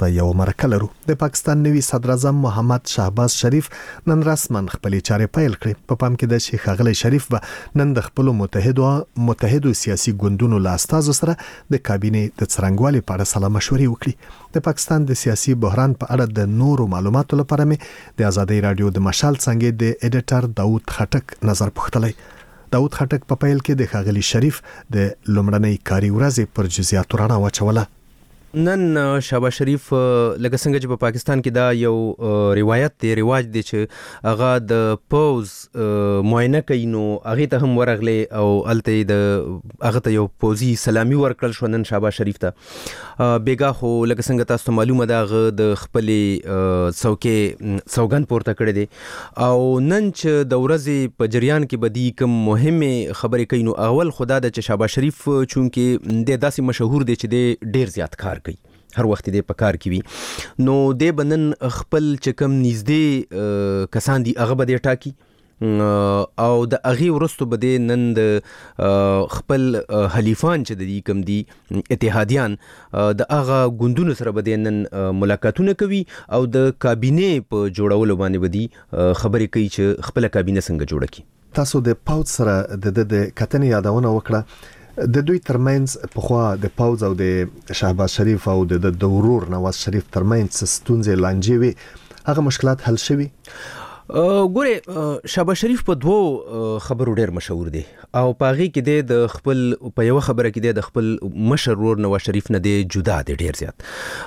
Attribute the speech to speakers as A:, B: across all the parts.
A: وروسته یو مرکه لرو. د پاکستان نوي صدر اعظم محمد شهباز شریف نن رسما خپلې چارې پیل کړې. په پام کې ده چې ښاغلی شریف به نن د خپلو متحدو سیاسي ګوندونو له استازو سره د کابینې د څرنګوالي په اړه سلا مشورې وکړي. د پاکستان د سیاسي بحران په اړه د نورو معلوماتو لپاره مې د آزادۍ رادیو د مشال څنګه د ایډیټر داود خټک نظر پوښتلی. داود خټک په پیل کې د ښاغلي شریف د لومړنۍ کاري ورځې پر جزئیاتو رڼا واچوله.
B: نن شهباز شریف لکه څنګه چې په پاکستان کې دا یو روایت دی، رواج دی چې هغه د پوز معاینه کوي، نو هغه ته هم ورغلی او الته د هغه ته یو پوزي سلامي ورکړل شو نن شهباز شریف ته. بیګا خو لکه څنګه تاسو ته معلومه ده هغه د خپلې څوکۍ سوګند پورته کړی دی او نن چې د ورځې په جریان کې بدی کوم مهمه خبرې کوي، نو اول خدا د چې شهباز شریف چونکه د داسې مشهور دی چې د ډیر زیات کار کوي، هر وخت دې په کار کې وي، نو د بنن خپل چې کم نږدې کسان دي هغه به دې ټاکي او د هغې وروسته به دې نن د خپل حلیفان چې د دې کم دي اتحادیان د هغه ګوندونو سره به دې نن ملاقاتونه کوي او د کابینې په جوړولو باندې به دې خبرې کوي چې خپله کابینه څنګه جوړه کړي.
A: تاسو د پاوځ سره د کتنې یادونه وکړه. د دوی ترمنځ پخوا د پاوځ او د شهباز شریف او د ورور نواز شریف ترمنځ ستونزې لانجې وي، هغه مشکلات حل شوي؟
B: ګوره شهباز شریف په دوو خبرو ډیر مشهور دی او په هغې کې د خپل په یوه خبره کې د خپل مشر ورور نواز شریف نه دی جدا دی ډیر زیات.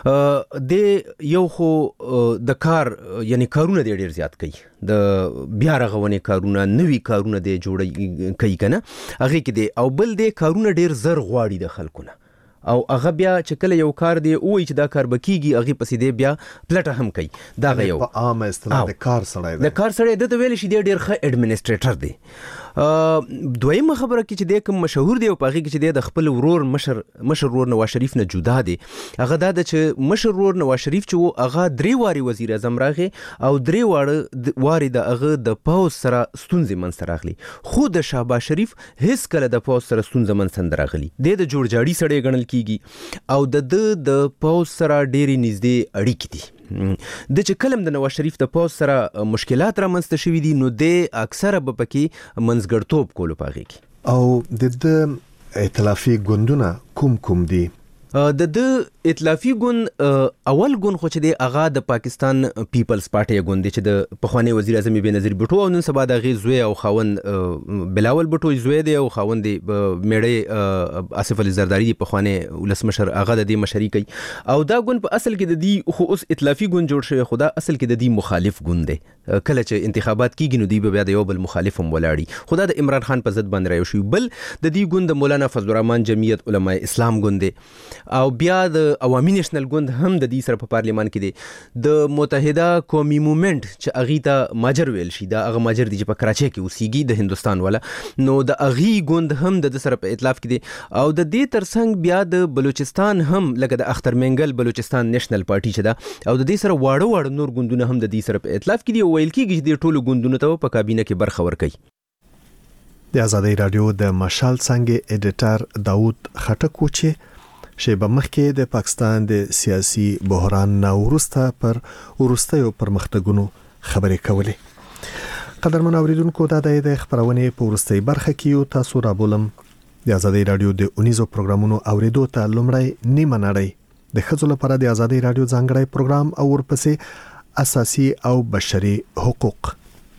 B: د یو خو د کار یعنی کارونه دی ډیر زیات کوي، د بیا رغونې کارونه، نوي کارونه دی جوړ کوي کنه هغې کې دی، او بل دی کارونه ډیر زر غواړي د خلکو نه او هغه بیا چې کله یو کار دی وایي چې دا کار به کیږي هغې پسې دی بیا پلټه هم کوي. دا یو
A: په عامه اصطلاح د کار سړی دی،
B: د کار سړی دی ته ویلی شي دی ډېر ښه اډمنسټریټر دی. دویمه خبره کې چې دی کوم مشهور دی او په هغې کې چې دی د خپل ورور مشر ورور نواز شریف نه جدا دی، هغه دا ده چې مشر ورور نواز شریف چې و هغه 3 وارې وزیر اعظم راغی او 3 وارې د هغه د پوځ سره ستونزې منځته راغلي، خو د شهباز شریف هیڅ کله د پوځ سره ستونزه منځته نه راغلي. دی د جوړجاړي سړی ګڼل کیږي او د پوځ سره ډېرې نږدې اړیکې دي. د چې کلم د نواز شریف د پوځ سره مشکلات را منځته شوي دي، نو د اکثره به پکې منځګړتوب کولو په هغې کې.
A: او د ائتلافي ګوندونه کوم دي؟
B: د ائتلافي ګوند اول ګوند خو چې دی هغه د پاکستان پیپلز پارټي ګوند دی چې د پخوانی وزیر اعظم بېنظیر بوټو او نن سبا د هغې زوی او خاوند بلاول بوټو زوی دی او خاوند دی میړی آصف علي زرداري دی پخوانی ولسمشر، هغه د دې مشري کوي او دا ګوند په اصل کې د دې خو اوس ائتلافي ګوند جوړ شوی، خو دا اصل کې د دې مخالف ګوند دی. کله چې انتخابات کیږي نو دوی به بیا د یو بل مخالف هم ولاړي، خو دا د عمران خان په ضد باندې رايو شوي. بل د دې ګوند د مولانا فضل الرحمن جمعیت علماء اسلام ګوند دی او بیا د عوامي نېشنل ګوند هم د دې سره په پارلیمان کې دی. د متحده قومي موومنټ چې هغې ته ماجر ویل شي، دا هغه ماجر دی چې په کراچۍ کې اوسیږي د هندوستان والا، نو د هغې ګوند هم د سره په ائتلاف کې دی او د دې ترڅنګ بیا د بلوچستان هم لکه د اختر منګل بلوچستان نیشنل پارټي چې ده او د دې سره واړه نور ګوندونه هم د دې سره په ائتلاف کې دي او ویل کېږي چې د ټولو ګوندونو ته په کابینه کې برخه ورکوي.
A: د آزادۍ رادیو د مشال څنګه ایډیټر داود خټک و چې شیبه مخکې د پاکستان د سیاسي بحران نه وروسته پر وروستیو پرمختګونو خبرې کولې. قدرمن اوریدونکو، دا د خبرونې په وروستۍ برخه کې یو تاسو رابولم د آزادۍ رادیو د اونیزو پروګرامونو اوریدو ته لومړی نیمه نړۍ د ښځو لپاره د آزادۍ رادیو ځانګړی پروګرام او ورپسې اساسي او بشري حقوق.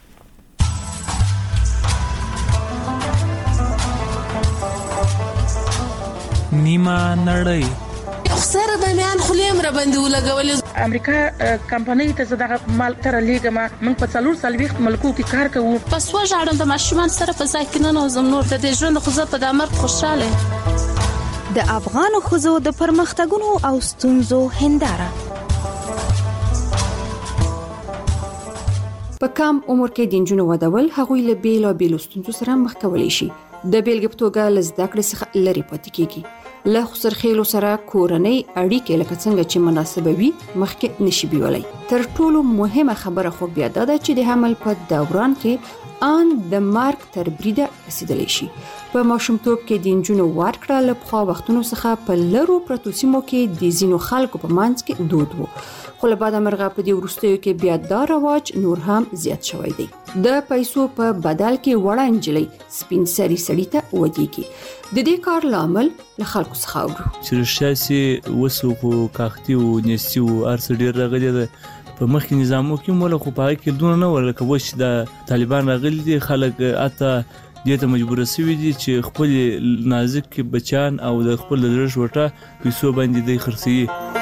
C: نیمه نړۍ
D: سره د میان خلیم را باندې ولګولې.
E: امریکا کمپنۍ ته زړه مال تر لیګما موږ په 4 ملکو کې کار کوو.
D: پس وژاړم د ماشومان سره په ځای کې نه نوزم نور د دې ژوند خو زه په دامر خوشاله.
F: د افغان ښځو د پرمختګونو او ستونزو هنداره.
G: په کم عمر کې د نجونو ودول هغوی له بیلابېلو ستونزو سره مخ کولی شي. د بیلګې په توګه له زده کړې څخه لرې پاتې کېږي. له خسرخېلو سره کورنۍ اړیکې لکه څنګه چې مناسبه وي مخکې نشي بیولای. تر ټولو مهمه خبره خو بیا دا ده چې د حمل په دوران کې ان د مارک تر بریده رسیدلی شي. په ماشومتوب کې د انجونو ورکړه له پخوا وختونو څخه په لرو پرتو سیمو کې د ځینو خلکو په منځ کې دود وو، خو له بعده مرغه په دې وروستیو کې بیا دا رواج نور هم زیات شوی دی. د پیسو په بدل کې وړه انجلۍ سپین سری سړی ته ودیږي. د دې کار لامل له خلکو څخه اورو
H: چې شاسي وسوقو کاختي او نيستي او ارس ډیر راغلي ده په مخکې نظامو کې مولا خو پای کې دونه نه ورکه وش د طالبان راغلي دي. خلک اته دې ته مجبور شوي دي چې خپل نازک بچان او د خپل درش وټه پیسو باندې د خرڅي.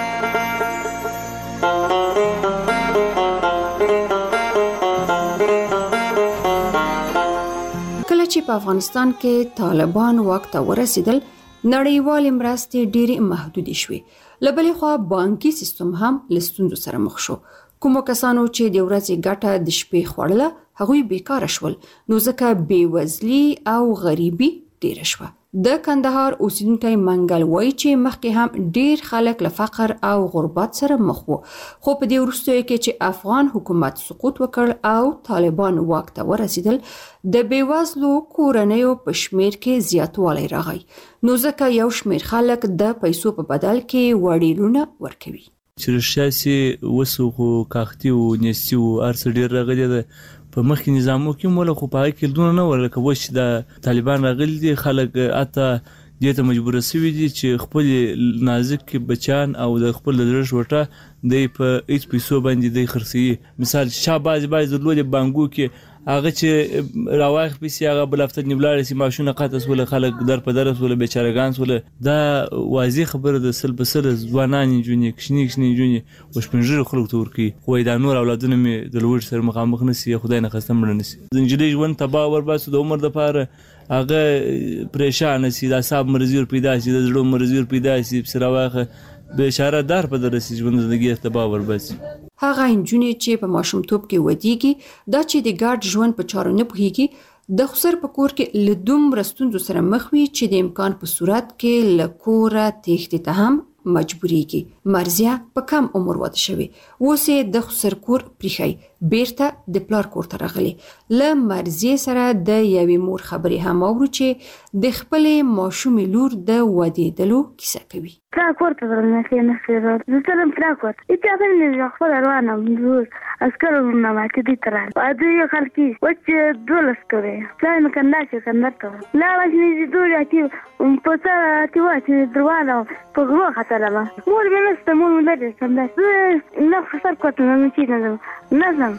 G: کله چې په افغانستان کې طالبان واک ته ورسېدل، نړیوال مرستې ډېرې محدودې شوې. له بلې خوا بانکي سیستم هم له ستونزو سره مخ شو. کومو کسانو چې د ورځې ګټه د شپې خوړله هغوی بیکاره شول، نو ځکه بېوزلي او غریبي ډېره شوه. د کندهار اوسیدونکی منګل وایي چې مخکې هم ډېر خلک له فقر او غربت سره مخ وو، خو په دې وروستیو کې چې افغان حکومت سقوط وکړ او طالبان واک ته ورسېدل، د بېوزلو کورنیو په شمیر کې زیاتوالی راغی، نو ځکه یو شمیر خلک د پیسو په بدل کې وړیلونه ورکوي.
H: چې شاسي وسوقو کاختي او نيستي او ارس ډیر راغلي ده په مخکې نظامو کې مولا خو پای کې دونه نه ورکه وش د طالبان راغلي دي. خلک اته دې ته مجبور شوي دي چې خپل نازک بچان او د خپل درش وټه د په هیڅ پیسو باندې د خرڅي. مثال شاباز باز د لوی بانګو کې هغه چې راوایخ پیسې هغه بل هفته نیملاړ سي ماشونه قاطس ول خلک در په درس ول بیچارهګان ول. دا واضح خبره د سل بسل ځوانان جونې کښنی جونې وشپنجر خلک تور کی خو دا نور اولادونه می د لوړ سره مخامخ نسی خدای نه خسته مړ نسی. د انجلۍ ژوند تبا ور باسو د عمر د پاره هغه پریشان سي، د اعصاب مرزي پیدا سي، د زړه مرزي پیدا سي، سراواخه بشاره دار په درسي ژوند زندګي تبا ور باسي.
G: هغه انجونې چې په ماشومتوب کې ودیږي، دا چې د ګډ ژوند په چارو نه پوهیږي، د خسر په کور کې له دومره ستونزو سره مخ وي چې د امکان په صورت کې له کوره تېښتې ته هم مجبوریږي. مرزیه په کم عمر واده شوی، اوس یې د خسر کور پریښی بیرته د پلار کور ته راغلی. له مرزیه سره د یوې مور خبرې هم اورو چې د خپلې ماشومې لور د ودېدلو کیسه کوي.
I: تراکورت دارم نخیر زودترم تراکورت ایتی آدم نمیشه خود روانم زود اسکر رو نماکی دی ترال ادوی خلکی وچه دول اسکره سای مکنداشه کندرتو لا باش نیزی دوری اتی پسر اتی واچه دروانم پغلو خطرم مور بینسته مور مدرسم دست نفس خسر کتن نمیچی نزم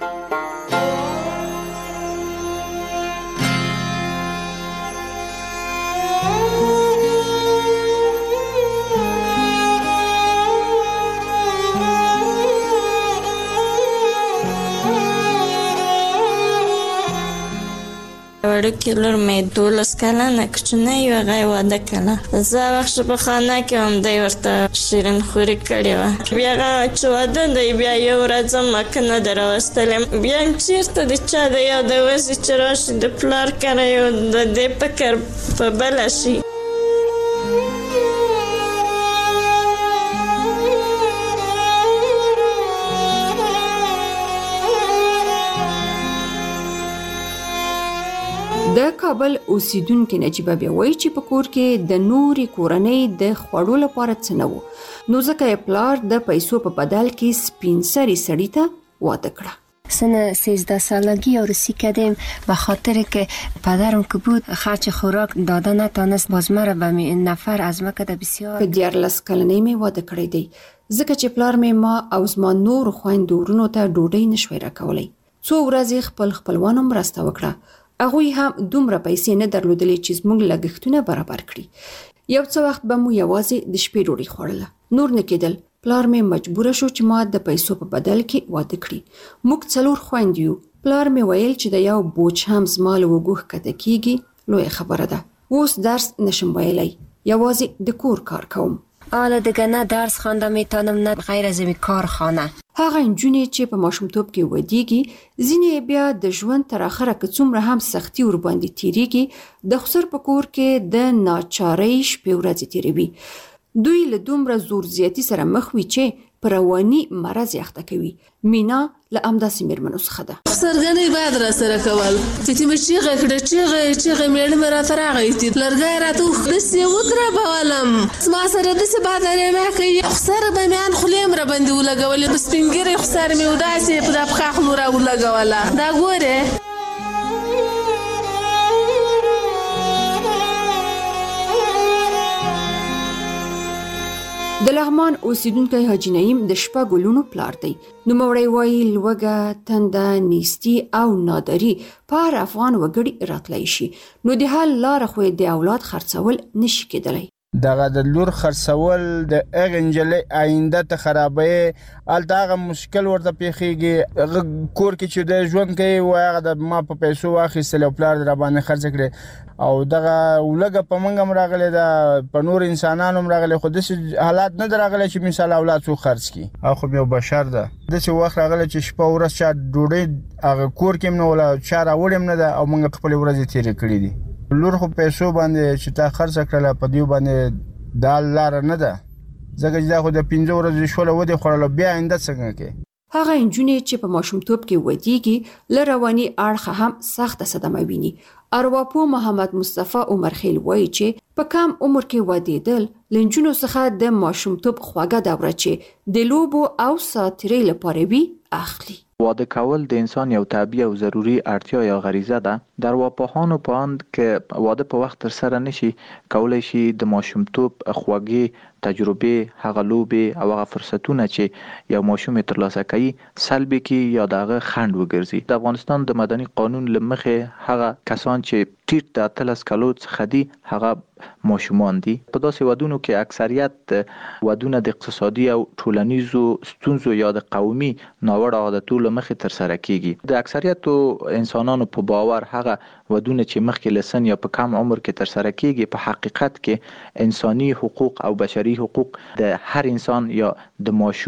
J: وړوکې لور مې 12 کلنه کوچنۍ وه، هغه یې واده کړه. زه وخت په خانه کې هم دی ورته شیرین خوري کړې وه. بیا هغه چې واده دی بیا یو ورځ مکه نه ده راوستلې. بیا چېرته د چا د یو د وزې چې راشي د پلار کره یو د دې فکر په بله شي.
G: د کابل اوسیدونکو نجیبه بیا وایي چې په کور کې د نوري کورنۍ د خوړو لپاره څه نه وو، نو ځکه یې پلار د پیسو په بدل کې سپین سری سړی ته واده کړه.
K: سن 13 سالگی عروسی کردیم به خاطر که پدرم که بود خرج خوراک داده نتانست باز مرا به نفر از مکه بسیار.
G: په 14 کلنۍ مې واده کړی دی ځکه چې پلار مې ما او زما نور خویندو ورونو ته ډوډۍ نشوي راکولی. څو ورځې خپلوانو مرسته وکړه، هغوی هم دومره پیسې نه درلودلې چې زموږ لګښتونه برابر کړي. یو څه وخت به مو یوازې د شپې ډوډۍ خوړله، نور نه کېدل. پلار مې مجبوره شو چې ما د پیسو په بدل کې واده کړي. موږ 4 خویندې یو. پلار مې ویل چې د یو بوج هم زما له اوږو ښکته کېږي لویه خبره ده. اوس درس نشم ویلی، یوازې د کور کار کوم.
K: حالا دیگه نه درس خوانده میتونم نه غیر از این کارخانه.
G: هغه انجونې چې په ماشومتوب کې ودیږي، ځینې بیا د ژوند تر اخره که څومره هم سختي ور باندې تیریږي، د خسر په کور کې د ناچارۍ شپې ورځې تیروي. دوی له دومره زور زیاتی سره مخ وي چې رواني مرض یخته کوي. مینا له امداسي میرمنو څخه ده.
D: سرګنې بعد را سره کول چې مې چیغه کړه چیغه میړه مې را تر راغی لرګای راته د سی ودره بولم ما سره د سی بعد ما کوي خسر به میان خلیم را باندې ولګول بسپینګری خسر مې وداسي په دغه خخ مو را ولګوله دا ګوره.
G: د لغمان اوسیدونکی حاجی نعیم د شپږ لونو پلار دی. نوموړی وایي لوږه، تنده، نیستي او ناداري په هر افغان وګړي راتلی شي، نو د حل لاره خو د اولاد خرڅول نشي کېدلی.
L: دغه د لور خرڅول د هغې نجلۍ آینده ته خرابوي. هلته هغه مشکل ورته پیښیږي، هغه کور کې چې د ژوند کوي وایي هغه د ما په پیسو واخیستل او پلار د راباندې خرڅ کړې او دغه لږه په موږ هم راغلی ده، په نور انسانانو هم راغلی، خو داسې حالات نه ده راغلی چې مثال اولاد څوک خرڅ کړي. او خو یو بشر ده، داسې وخت راغلی چې شپه ورځ چا ډوډۍ هغه کور کې هم نه وله، چا راوړې هم نه ده او موږ خپلې ورځې تېرې کړي دي. لور خو پیسو باندې چې تا خرڅ کړله په دیو باندې دا لاره نه ده، ځکه چې دا خو د 15 ورځې شوله ودې خوړله، بیا آینده څنګه کوي.
G: هغه نجونې چې په ماشومتوب کې ودیږي له رواني اړخه هم سخته صدمه ویني. ارواپوه محمد مصطفی عمرخیل وایي چې په کم عمر کې ودېدل له نجونو څخه د ماشومتوب خوږه دوره چې د لوبو او ساتیرۍ لپاره وي اخلي.
M: واده کول د انسان یو طبیعي او ضروری اړتیا یا غریزه ده. در ارواپوهانو په اند که واده په وخت تر سره نشي کولای شي د ماشومتوب خوږې تجربې، هغه لوبې او هغه فرصتونه چې یو ماشوم ترلاسه کوي سلبي کی یا دغه خنډ وګرځي. د افغانستان د مدني قانون لمخې هغه کسان چې ټیټ د 13 کالو څخه دي هغه ماشومان دي. په داسې ودونو کې اکثریت ودونه د اقتصادي او ټولنیزو ستونزو یا د قومي ناوړه عادتونو لمخې تر سره کیږي. د اکثریت انسانانو په باور هغه ودونه چې مخکې لسن یا په کم عمر کې تر سره کیږي په حقیقت کې انساني حقوق او بشري حقوق د هر انسان یا د ماشوم